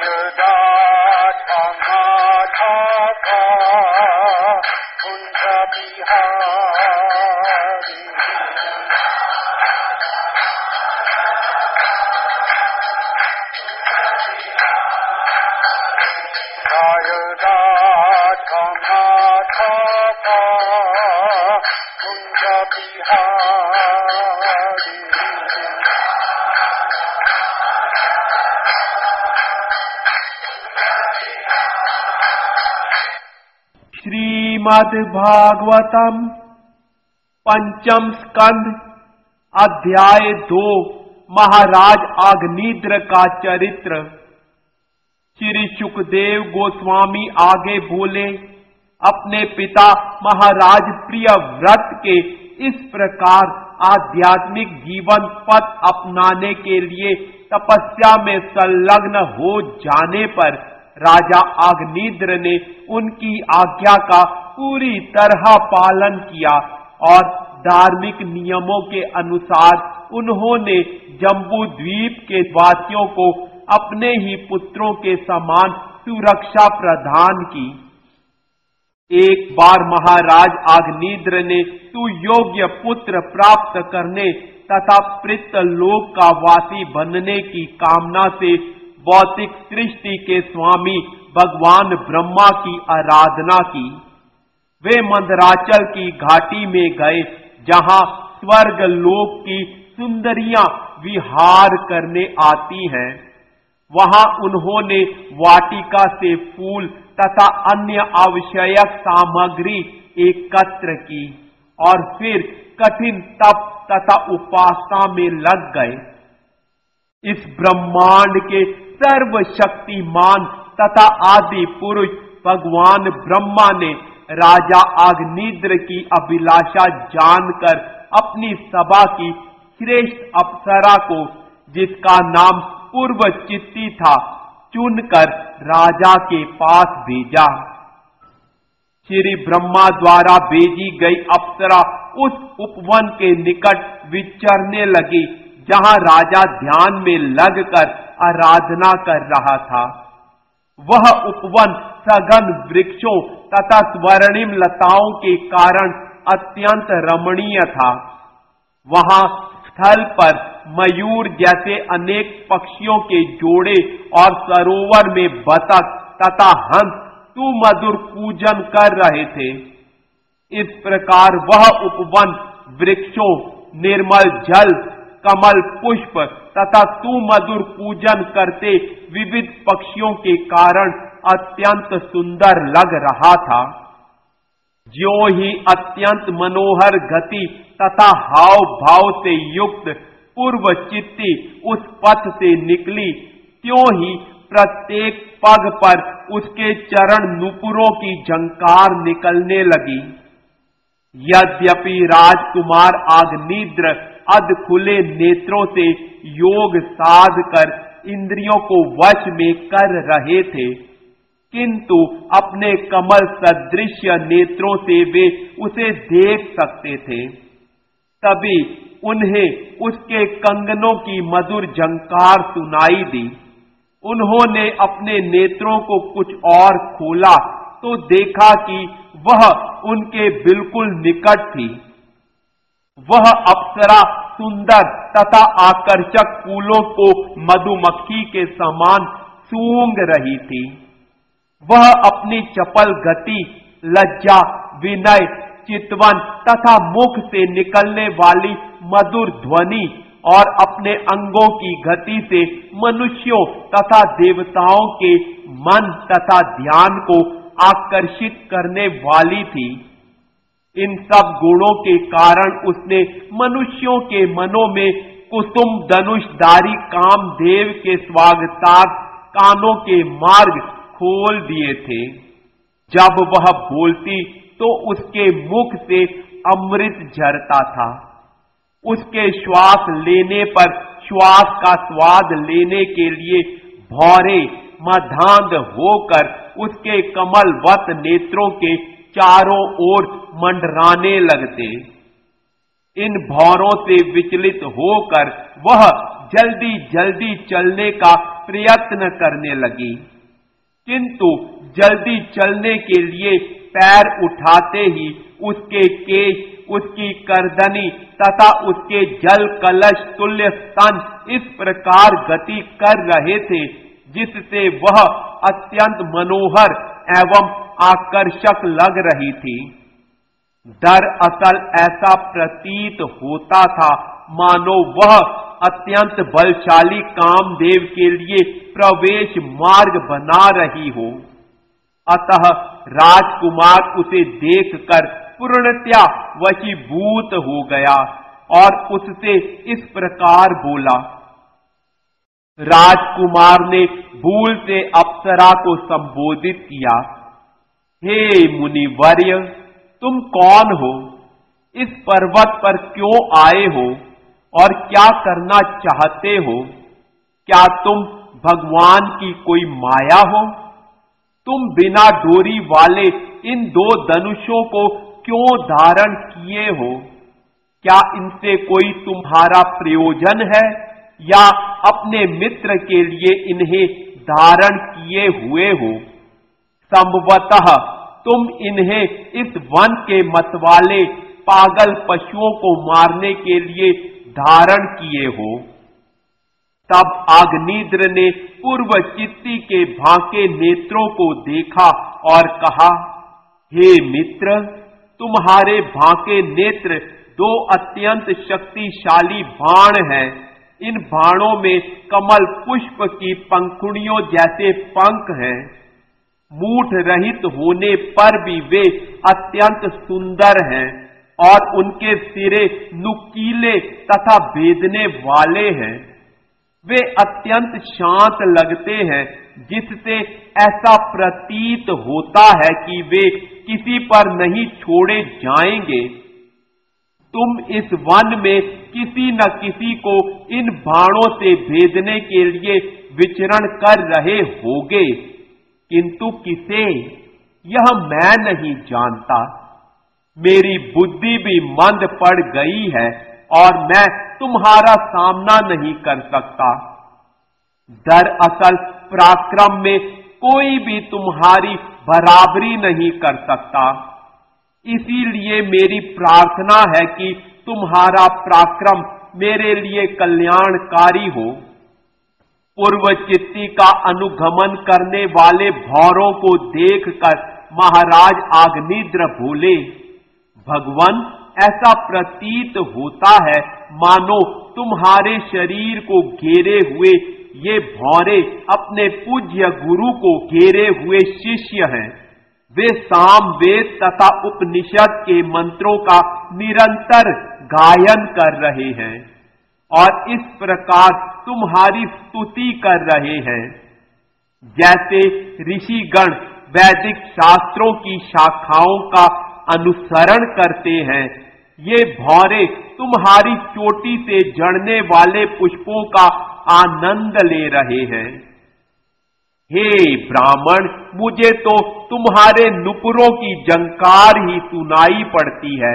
श्रीमद्भागवतम पंचम स्कंध अध्याय 2 महाराज आग्नेय का चरित्र। श्री सुखदेव गोस्वामी आगे बोले, अपने पिता महाराज प्रियव्रत के इस प्रकार आध्यात्मिक जीवन पथ अपनाने के लिए तपस्या में संलग्न हो जाने पर राजा आग्नेय ने उनकी आज्ञा का पूरी तरह पालन किया और धार्मिक नियमों के अनुसार उन्होंने जम्बू द्वीप के वासियों को अपने ही पुत्रों के समान सुरक्षा प्रदान की। एक बार महाराज आग्नेय ने सुयोग्य पुत्र प्राप्त करने तथा पृथ्वीलोक का वासी बनने की कामना से भौतिक सृष्टि के स्वामी भगवान ब्रह्मा की आराधना की। वे मंदराचल की घाटी में गए, जहां स्वर्ग लोक की सुंदरियां विहार करने आती हैं। वहां उन्होंने वाटिका से फूल तथा अन्य आवश्यक सामग्री एकत्र की और फिर कठिन तप तथा उपासना में लग गए। इस ब्रह्मांड के सर्वशक्तिमान तथा आदि पुरुष भगवान ब्रह्मा ने राजा आग्नेय की अभिलाषा जानकर अपनी सभा की श्रेष्ठ अप्सरा को, जिसका नाम पूर्वचित्ती था, चुनकर राजा के पास भेजा। श्री ब्रह्मा द्वारा भेजी गई अप्सरा उस उपवन के निकट विचरने लगी, जहां राजा ध्यान में लगकर आराधना कर रहा था। वह उपवन सघन वृक्षों तथा स्वर्णिम लताओं के कारण अत्यंत रमणीय था। वहां स्थल पर मयूर जैसे अनेक पक्षियों के जोड़े और सरोवर में बतख तथा हंस सुमधुर पूजन कर रहे थे। इस प्रकार वह उपवन वृक्षों, निर्मल जल, कमल पुष्प तथा सुमधुर पूजन करते विविध पक्षियों के कारण अत्यंत सुंदर लग रहा था। ज्यों ही अत्यंत मनोहर गति तथा हाव भाव से युक्त पूर्वचित्ती उस पथ से निकली, त्यों ही प्रत्येक पग पर उसके चरण नुपुरों की झंकार निकलने लगी। यद्यपि राजकुमार आग्नेय अध खुले नेत्रों से योग साध कर इंद्रियों को वश में कर रहे थे, किंतु अपने कमल सदृश नेत्रों से वे उसे देख सकते थे। तभी उन्हें उसके कंगनों की मधुर झंकार सुनाई दी। उन्होंने अपने नेत्रों को कुछ और खोला तो देखा कि वह उनके बिल्कुल निकट थी। वह अप्सरा सुंदर तथा आकर्षक फूलों को मधुमक्खी के समान सूंघ रही थी। वह अपनी चपल गति, लज्जा, विनय, चितवन तथा मुख से निकलने वाली मधुर ध्वनि और अपने अंगों की गति से मनुष्यों तथा देवताओं के मन तथा ध्यान को आकर्षित करने वाली थी। इन सब गुणों के कारण उसने मनुष्यों के मनों में कुसुम धनुषधारी कामदेव के स्वागतार्थ कानों के मार्ग खोल दिए थे। जब वह बोलती तो उसके मुख से अमृत झरता था। उसके श्वास लेने पर श्वास का स्वाद लेने के लिए भौरे मधांध होकर उसके कमलवत नेत्रों के चारों ओर मंडराने लगते। इन भौरों से विचलित होकर वह जल्दी जल्दी चलने का प्रयत्न करने लगी, किंतु जल्दी चलने के लिए पैर उठाते ही उसके केश, उसकी करदनी तथा उसके जल कलश तुल्य स्तन इस प्रकार गति कर रहे थे जिससे वह अत्यंत मनोहर एवं आकर्षक लग रही थी। दरअसल ऐसा प्रतीत होता था मानो वह अत्यंत बलशाली कामदेव के लिए प्रवेश मार्ग बना रही हो। अतः राजकुमार उसे देखकर पूर्णतया वशीभूत हो गया और उससे इस प्रकार बोला। राजकुमार ने भूल से अप्सरा को संबोधित किया, हे मुनिवर्य, तुम कौन हो? इस पर्वत पर क्यों आए हो और क्या करना चाहते हो? क्या तुम भगवान की कोई माया हो? तुम बिना डोरी वाले इन दो धनुषों को क्यों धारण किए हो? क्या इनसे कोई तुम्हारा प्रयोजन है या अपने मित्र के लिए इन्हें धारण किए हुए हो? संभवतः तुम इन्हें इस वन के मतवाले पागल पशुओं को मारने के लिए धारण किए हो। तब अग्निद्र ने पूर्व चित्ती के भांके नेत्रों को देखा और कहा, हे मित्र, तुम्हारे भांके नेत्र दो अत्यंत शक्तिशाली बाण हैं। इन बाणों में कमल पुष्प की पंखुड़ियों जैसे पंख हैं। मूठ रहित होने पर भी वे अत्यंत सुंदर हैं और उनके सिरे नुकीले तथा भेदने वाले हैं। वे अत्यंत शांत लगते हैं जिससे ऐसा प्रतीत होता है कि वे किसी पर नहीं छोड़े जाएंगे। तुम इस वन में किसी न किसी को इन बाणों से भेदने के लिए विचरण कर रहे होगे, किंतु किसे, यह मैं नहीं जानता। मेरी बुद्धि भी मंद पड़ गई है और मैं तुम्हारा सामना नहीं कर सकता। दरअसल पराक्रम में कोई भी तुम्हारी बराबरी नहीं कर सकता। इसीलिए मेरी प्रार्थना है कि तुम्हारा पराक्रम मेरे लिए कल्याणकारी हो। पूर्व चित्ती का अनुगमन करने वाले भौरों को देखकर महाराज अग्निद्र बोले, भगवान, ऐसा प्रतीत होता है मानो तुम्हारे शरीर को घेरे हुए ये भौरे अपने पूज्य गुरु को घेरे हुए शिष्य हैं। वे सामवेद तथा उपनिषद के मंत्रों का निरंतर गायन कर रहे हैं और इस प्रकार तुम्हारी स्तुति कर रहे हैं। जैसे ऋषिगण वैदिक शास्त्रों की शाखाओं का अनुसरण करते हैं, ये भौरे तुम्हारी चोटी से जड़ने वाले पुष्पों का आनंद ले रहे हैं। हे ब्राह्मण, मुझे तो तुम्हारे नुपुरों की जंकार ही सुनाई पड़ती है।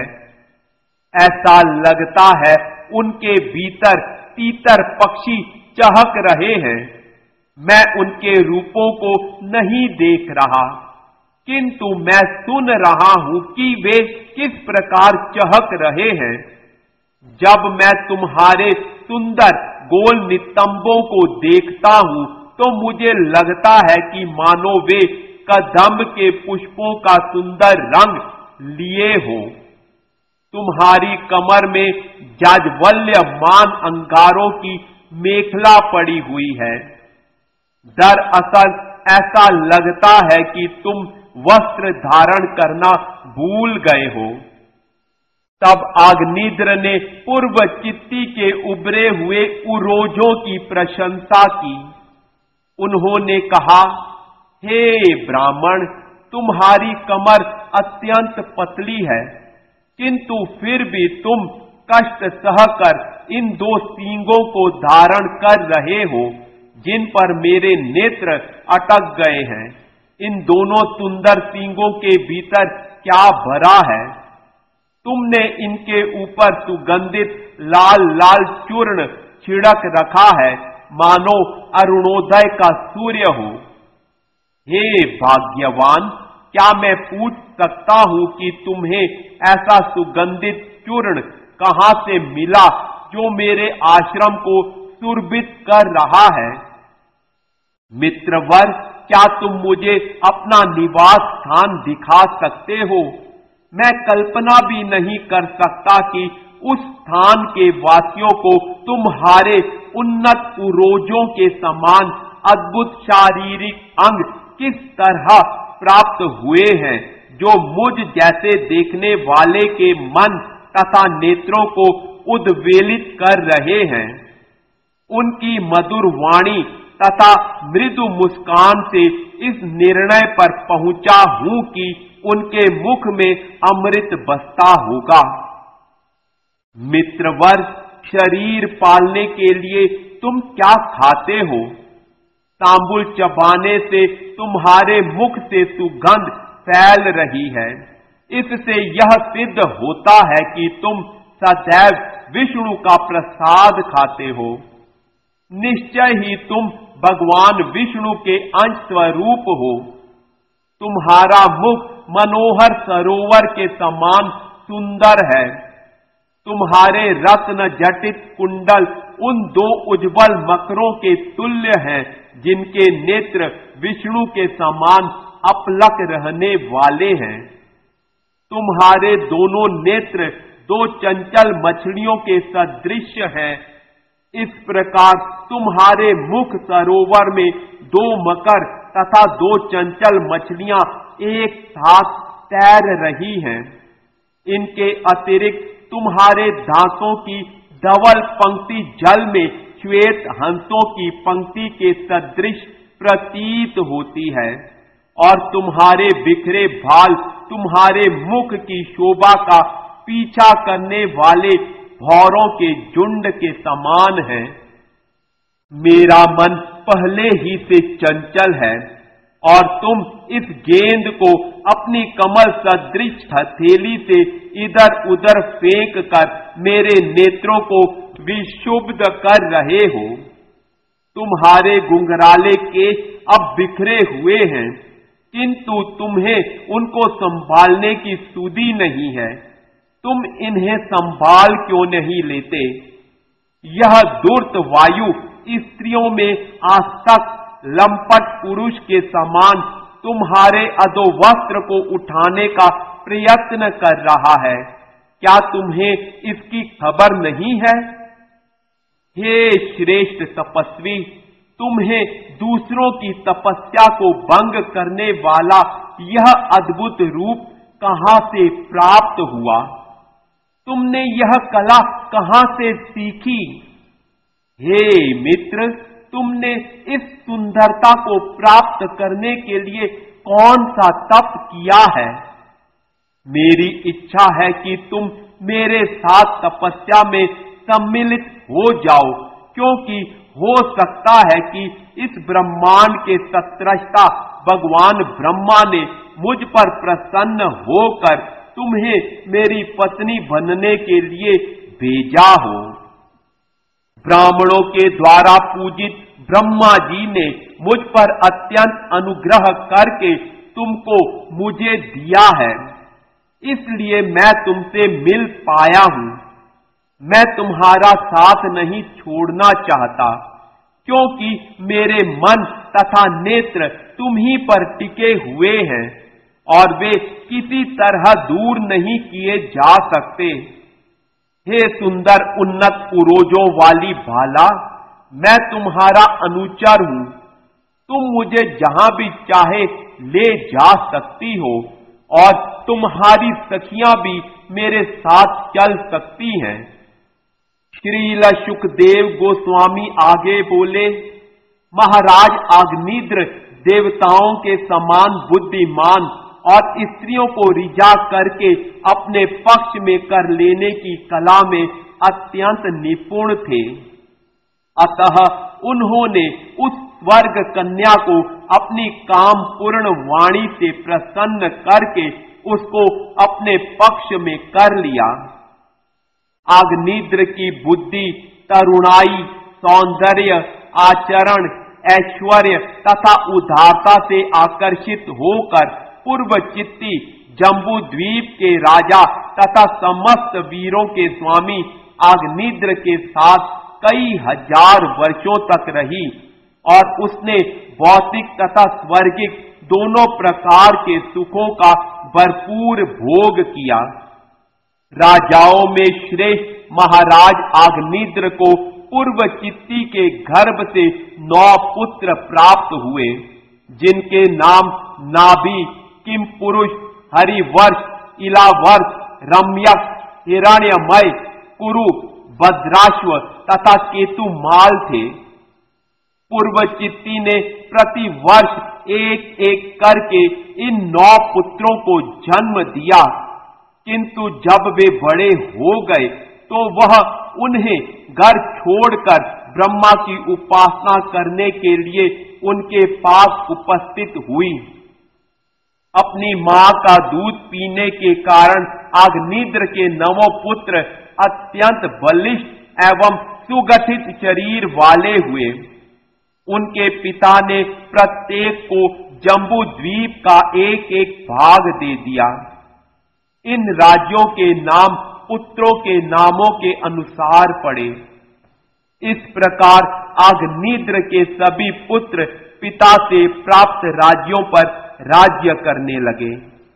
ऐसा लगता है उनके भीतर तीतर पक्षी चहक रहे हैं। मैं उनके रूपों को नहीं देख रहा, किंतु मैं सुन रहा हूं कि वे किस प्रकार चहक रहे हैं। जब मैं तुम्हारे सुंदर गोल नितंबों को देखता हूं तो मुझे लगता है कि मानो वे कदम्ब के पुष्पों का सुंदर रंग लिए हो। तुम्हारी कमर में जाज्वल्यमान अंगारों की मेखला पड़ी हुई है। दरअसल ऐसा लगता है कि तुम वस्त्र धारण करना भूल गए हो। तब अग्निद्र ने पूर्व चित्ती के उभरे हुए उरोजों की प्रशंसा की। उन्होंने कहा, हे ब्राह्मण, तुम्हारी कमर अत्यंत पतली है, किंतु फिर भी तुम कष्ट सहकर इन दो सींगों को धारण कर रहे हो जिन पर मेरे नेत्र अटक गए हैं। इन दोनों सुंदर सींगों के भीतर क्या भरा है? तुमने इनके ऊपर सुगंधित लाल लाल चूर्ण छिड़क रखा है, मानो अरुणोदय का सूर्य हो। हे भाग्यवान, क्या मैं पूछ सकता हूं कि तुम्हें ऐसा सुगंधित चूर्ण कहां से मिला जो मेरे आश्रम को सुरभित कर रहा है? मित्रवर, क्या तुम मुझे अपना निवास स्थान दिखा सकते हो? मैं कल्पना भी नहीं कर सकता कि उस स्थान के वासियों को तुम्हारे उन्नत पूर्वजों के समान अद्भुत शारीरिक अंग किस तरह प्राप्त हुए हैं, जो मुझ जैसे देखने वाले के मन तथा नेत्रों को उद्वेलित कर रहे हैं। उनकी मधुर वाणी तथा मृदु मुस्कान से इस निर्णय पर पहुंचा हूं कि उनके मुख में अमृत बसता होगा। मित्रवर, शरीर पालने के लिए तुम क्या खाते हो? तांबुल चबाने से तुम्हारे मुख से सुगंध फैल रही है। इससे यह सिद्ध होता है कि तुम सदैव विष्णु का प्रसाद खाते हो। निश्चय ही तुम भगवान विष्णु के अंश स्वरूप हो। तुम्हारा मुख मनोहर सरोवर के समान सुंदर है। तुम्हारे रत्न जटित कुंडल उन दो उज्जवल मकरों के तुल्य हैं, जिनके नेत्र विष्णु के समान अपलक रहने वाले हैं। तुम्हारे दोनों नेत्र दो चंचल मछलियों के सदृश हैं। इस प्रकार तुम्हारे मुख सरोवर में दो मकर तथा दो चंचल मछलियां एक साथ तैर रही हैं। इनके अतिरिक्त तुम्हारे दांतों की धवल पंक्ति जल में श्वेत हंसों की पंक्ति के सदृश प्रतीत होती है, और तुम्हारे बिखरे भाल तुम्हारे मुख की शोभा का पीछा करने वाले भौरों के झुंड के समान है। मेरा मन पहले ही से चंचल है, और तुम इस गेंद को अपनी कमल सदृश हथेली से इधर उधर फेंक कर मेरे नेत्रों को विशुद्ध कर रहे हो। तुम्हारे गुंगराले केश अब बिखरे हुए हैं, किंतु तुम्हें उनको संभालने की सुधि नहीं है। तुम इन्हें संभाल क्यों नहीं लेते? यह धूर्त वायु स्त्रियों में आसक्त लंपट पुरुष के समान तुम्हारे अधोवस्त्र को उठाने का प्रयत्न कर रहा है। क्या तुम्हें इसकी खबर नहीं है? हे श्रेष्ठ तपस्वी, तुम्हें दूसरों की तपस्या को भंग करने वाला यह अद्भुत रूप कहां से प्राप्त हुआ? तुमने यह कला कहां से सीखी? हे मित्र, तुमने इस सुंदरता को प्राप्त करने के लिए कौन सा तप किया है? मेरी इच्छा है कि तुम मेरे साथ तपस्या में सम्मिलित हो जाओ, क्योंकि हो सकता है कि इस ब्रह्मांड के सत्रष्टा भगवान ब्रह्मा ने मुझ पर प्रसन्न होकर तुम्हें मेरी पत्नी बनने के लिए भेजा हो। ब्राह्मणों के द्वारा पूजित ब्रह्मा जी ने मुझ पर अत्यंत अनुग्रह करके तुमको मुझे दिया है, इसलिए मैं तुमसे मिल पाया हूं। मैं तुम्हारा साथ नहीं छोड़ना चाहता, क्योंकि मेरे मन तथा नेत्र तुम ही पर टिके हुए हैं और वे किसी तरह दूर नहीं किए जा सकते। हे सुंदर उन्नत पूर्वजों वाली भाला, मैं तुम्हारा अनुचर हूं। तुम मुझे जहां भी चाहे ले जा सकती हो, और तुम्हारी सखियां भी मेरे साथ चल सकती हैं। श्रील शुकदेव गोस्वामी आगे बोले, महाराज अग्निद्र देवताओं के समान बुद्धिमान और स्त्रियों को रिझा करके अपने पक्ष में कर लेने की कला में अत्यंत निपुण थे। अतः उन्होंने उस स्वर्ग कन्या को अपनी काम पूर्ण वाणी से प्रसन्न करके उसको अपने पक्ष में कर लिया। अग्निद्र की बुद्धि तरुणाई, सौंदर्य, आचरण, ऐश्वर्य तथा उदारता से आकर्षित होकर पूर्वचित्ती जम्बू द्वीप के राजा तथा समस्त वीरों के स्वामी आग्निद्र के साथ कई हजार वर्षों तक रही और उसने भौतिक तथा स्वर्गिक दोनों प्रकार के सुखों का भरपूर भोग किया। राजाओं में श्रेष्ठ महाराज आग्निद्र को पूर्वचित्ती के गर्भ से 9 पुत्र प्राप्त हुए, जिनके नाम नाभि, किमपुरुष, हरिवर्ष, इलावर्ष, रम्यक, हिरण्यमय, कुरु, भद्राश्व तथा केतुमाल थे। पूर्वचित्ती ने प्रति वर्ष एक एक करके इन 9 पुत्रों को जन्म दिया, किंतु जब वे बड़े हो गए तो वह उन्हें घर छोड़कर ब्रह्मा की उपासना करने के लिए उनके पास उपस्थित हुई। अपनी मां का दूध पीने के कारण आग्निद्र के 9 पुत्र अत्यंत बलिष्ठ एवं सुगठित शरीर वाले हुए। उनके पिता ने प्रत्येक को जम्बू द्वीप का एक एक भाग दे दिया। इन राज्यों के नाम पुत्रों के नामों के अनुसार पड़े। इस प्रकार आग्निद्र के सभी पुत्र पिता से प्राप्त राज्यों पर राज्य करने लगे।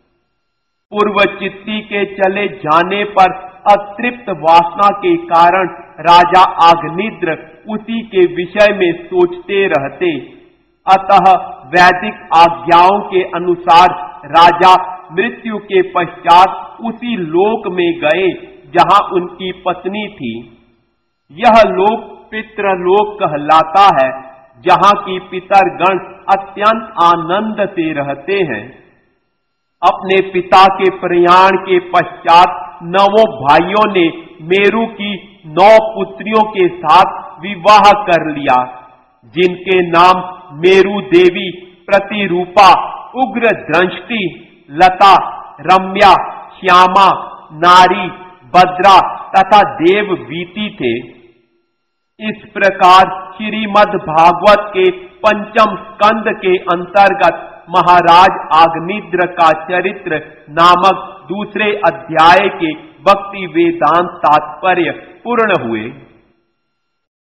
पूर्वचित्ती के चले जाने पर अतृप्त वासना के कारण राजा आग्निद्र उसी के विषय में सोचते रहते। अतः वैदिक आज्ञाओं के अनुसार राजा मृत्यु के पश्चात उसी लोक में गए जहां उनकी पत्नी थी। यह लोक पितृलोक कहलाता है, जहां की पितरगण अत्यंत आनंद से रहते हैं। अपने पिता के प्रयाण के पश्चात 9 भाइयों ने मेरु की 9 पुत्रियों के साथ विवाह कर लिया, जिनके नाम मेरु देवी, प्रतिरूपा, उग्र दृष्टि, लता, रम्या, श्यामा, नारी, भद्रा तथा देववीति थे। इस प्रकार श्रीमद् भागवत के 5म स्कंद के अंतर्गत महाराज आग्निद्र का चरित्र नामक दूसरे अध्याय के भक्ति वेदांत तात्पर्य पूर्ण हुए।